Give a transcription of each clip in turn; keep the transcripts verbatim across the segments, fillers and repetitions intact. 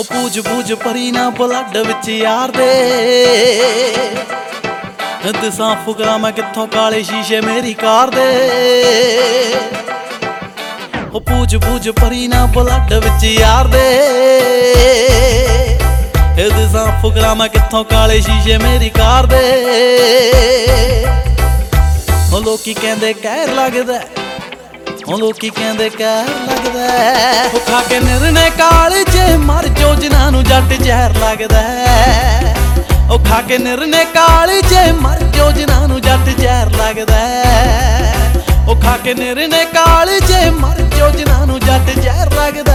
ਉਹ ਪੂਜ ਪੂਜ ਪਰੀ ਨਾ ਬਲੱਡ ਵਿੱਚ ਯਾਰ ਦੇ ਦਿਸਾਂ ਫੁਕਰਾ ਮੈਂ ਕਿੱਥੋਂ ਕਾਲੇ ਸ਼ੀਸ਼ੇ ਮੇਰੀ ਕਾਰ ਦੇ ਉਹ ਪੂਜ ਪੂਜ ਪਰੀ ਨਾ ਬਲੱਡ ਵਿੱਚ ਯਾਰ ਦੇ ਦਿਸਾਂ ਫੁਕਰਾ ਮੈਂ ਕਿੱਥੋਂ ਕਾਲੇ ਸ਼ੀਸ਼ੇ ਮੇਰੀ ਕਾਰ ਦੇ ਉਹ ਲੋਕੀ ਕਹਿੰਦੇ ਕਹਿਰ ਲੱਗਦਾ ਉਹ ਲੋਕੀ ਕਹਿੰਦੇ ਕਹਿਰ ਲੱਗਦਾ ਉਹ ਖਾ ਕੇ ਨਿਰਨੇ ਕਾਲਜੇ ਮਰ ਜੋ ਜਿਨ੍ਹਾਂ ਨੂੰ ਜੱਟ ਜ਼ਹਿਰ ਲੱਗਦਾ ਉਹ ਖਾ ਕੇ ਨਿਰਨੇ ਕਾਲਜੇ ਮਰ ਜੋ ਜਿਨ੍ਹਾਂ ਨੂੰ ਜੱਟ ਜ਼ਹਿਰ ਲੱਗਦਾ ਉਹ ਖਾ ਕੇ ਨਿਰਨੇ ਕਾਲਜੇ ਮਰ ਜੋ ਜਿਨ੍ਹਾਂ ਨੂੰ ਜੱਟ ਜ਼ਹਿਰ ਲੱਗਦਾ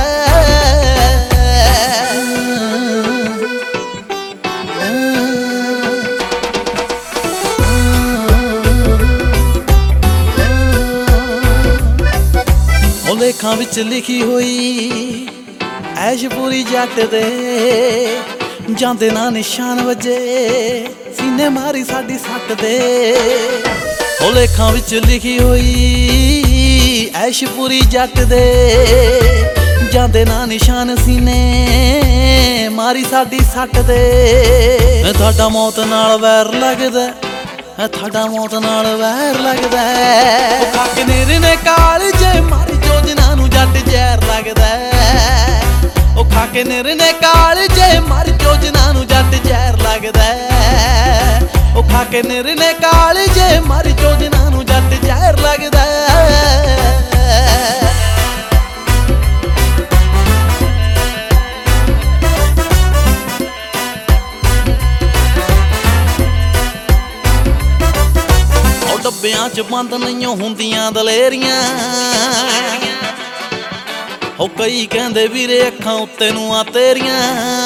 ਲੇਖਾਂ ਵਿੱਚ ਲਿਖੀ ਹੋਈ ਐਸ਼ ਪੂਰੀ ਜੱਟ ਦੇ ਜਾਂਦੇ ਨਾ ਨਿਸ਼ਾਨ ਵਜੇ ਸੀਨੇ ਮਾਰੀ ਸਾਡੀ ਸੱਟ ਦੇ ਉਹ ਲੇਖਾਂ ਵਿੱਚ ਲਿਖੀ ਹੋਈ ਐਸ਼ ਪੂਰੀ ਜੱਟ ਦੇ ਜਾਂਦੇ ਨਾ ਨਿਸ਼ਾਨ ਸੀਨੇ ਮਾਰੀ ਸਾਡੀ ਸੱਟ ਦੇ ਤੁਹਾਡਾ ਮੌਤ ਨਾਲ ਵੈਰ ਲੱਗਦਾ ਤੁਹਾਡਾ ਮੌਤ ਨਾਲ ਵੈਰ ਲੱਗਦਾ ਖਾ ਕੇ ਨਿਰਨੇ ਕਾਲਜੇ ਮਰ ਜੋ ਜਿਨ੍ਹਾਂ ਨੂੰ ਜੱਟ ਜ਼ਹਿਰ ਲੱਗਦਾ ਉਹ ਖਾ ਕੇ ਨਿਰਨੇ ਕਾਲਜੇ ਮਰ ਜੋ ਜਿਨ੍ਹਾਂ ਨੂੰ ਜੱਟ ਜ਼ਹਿਰ ਲੱਗਦਾ ਉਹ ਖਾ ਕੇ ਨਿਰਨੇ ਕਾਲਜੇ ਮਰ ਜੋ ਜਿਨ੍ਹਾਂ ਨੂੰ ਜੱਟ ਜ਼ਹਿਰ ਲੱਗਦਾ ਡੱਬਿਆਂ ਚ ਬੰਦ ਨਹੀਂ ਹੁੰਦੀਆਂ ਦਲੇਰੀਆਂ ਉਹ ਕਈ ਕਹਿੰਦੇ ਵੀਰੇ ਅੱਖਾਂ ਉੱਤੇ ਨੂੰ ਆ ਤੇਰੀਆਂ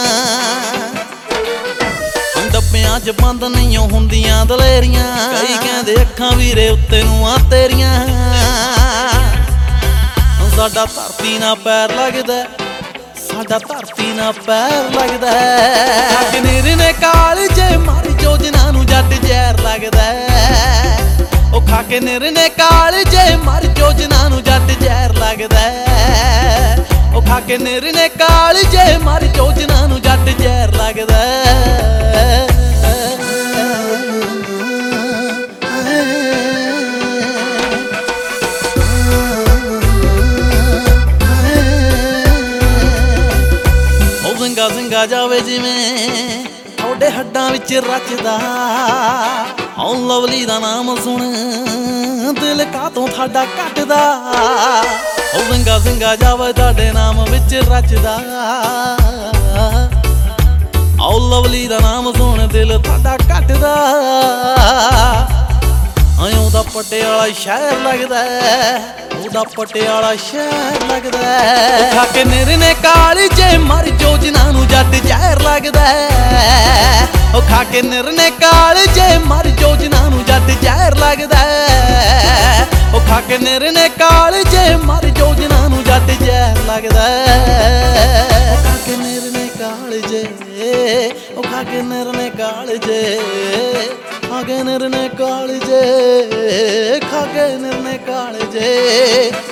ਡੱਬਿਆਂ ਚ ਬੰਦ ਨਹੀਂ ਹੁੰਦੀਆਂ ਦਲੇਰੀਆਂ ਕਈ ਕਹਿੰਦੇ ਅੱਖਾਂ ਵੀਰੇ ਉੱਤੇ ਨੂੰ ਆ ਤੇਰੀਆਂ ਸਾਡਾ ਧਰਤੀ ਨਾਲ ਪੈਰ ਲੱਗਦਾ ਸਾਡਾ ਧਰਤੀ ਨਾਲ ਪੈਰ ਲੱਗਦਾ ਖਾ ਕੇ ਨਿਰਨੇ ਕਾਲਜੇ ਮਰ ਜੋ ਜਿਨ੍ਹਾਂ ਨੂੰ ਜੱਟ ਜ਼ਹਿਰ ਲੱਗਦਾ ਉਹ ਖਾ ਕੇ ਨਿਰਨੇ ਕਾਲਜੇ ਮਰ ਜੋ ਜਿਨ੍ਹਾਂ ਨੂੰ ਜੱਟ ਜ਼ਹਿਰ ਲੱਗਦਾ ਉਹ ਖਾ ਕੇ ਨਿਰਨੇ ਕਾਲਜੇ ਮਰ ਜੋ ਜਿਨ੍ਹਾਂ ਨੂੰ ਜੱਟ ਜ਼ਹਿਰ ਲੱਗਦਾ ਉਹ ਜ਼ਿੰਗਾ ਜ਼ਿੰਗਾ ਜਾਵੇ ਜਿਵੇਂ ਤੁਹਾਡੇ ਹੱਡਾਂ ਵਿੱਚ ਰਚਦਾ ਓ ਲਵਲੀ ਦਾ ਨਾਮ ਸੁਣ ਦਿਲ ਕਾਤੋਂ ਤੁਹਾਡਾ ਕੱਟਦਾ ਓ ਜ਼ਿੰਗਾ ਜ਼ਿੰਗਾ ਜਾਵੇ ਤੁਹਾਡੇ ਨਾਮ ਵਿੱਚ ਰਚਦਾ ਓ ਲਵਲੀ ਦਾ ਨਾਮ ਸੁਣ ਦਿਲ ਤੁਹਾਡਾ ਕੱਟਦਾ ਆਇਓ ਦਾ ਪਟਿਆਲਾ ਸ਼ਹਿਰ ਲੱਗਦਾ ਉਹਦਾ ਪਟਿਆਲਾ ਸ਼ਹਿਰ ਲੱਗਦਾ ਖਾ ਕੇ ਨਿਰਨੇ ਕਾਲਜੇ ਮਰ ਜੋ ਜਿਨ੍ਹਾਂ ਨੂੰ ਜੱਟ ਜ਼ਹਿਰ ਲੱਗਦਾ ਉਹ ਖਾ ਕੇ ਨਿਰਨੇ ਕਾਲਜੇ ਮਰ ਜੋ ਜਿਨ੍ਹਾਂ ਨੂੰ ਜੱਟ ਜ਼ਹਿਰ ਲੱਗਦਾ ਉਹ ਖਾ ਕੇ ਨਿਰਨੇ ਕਾਲਜੇ ਮਰ ਜੋ ਜਿਨ੍ਹਾਂ ਨੂੰ ਜੱਟ ਜ਼ਹਿਰ ਲੱਗਦਾ ਉਹ ਖਾ ਕੇ ਨਿਰਨੇ ਕਾਲਜੇ ਉਹ ਖਾ ਕੇ ਨਿਰਨੇ ਕਾਲਜੇ ਖਾ ਕੇ ਨਿਰਨੇ ਕਾਲਜੇ ਖਾ ਕੇ ਨਿਰਨੇ ਕਾਲਜੇ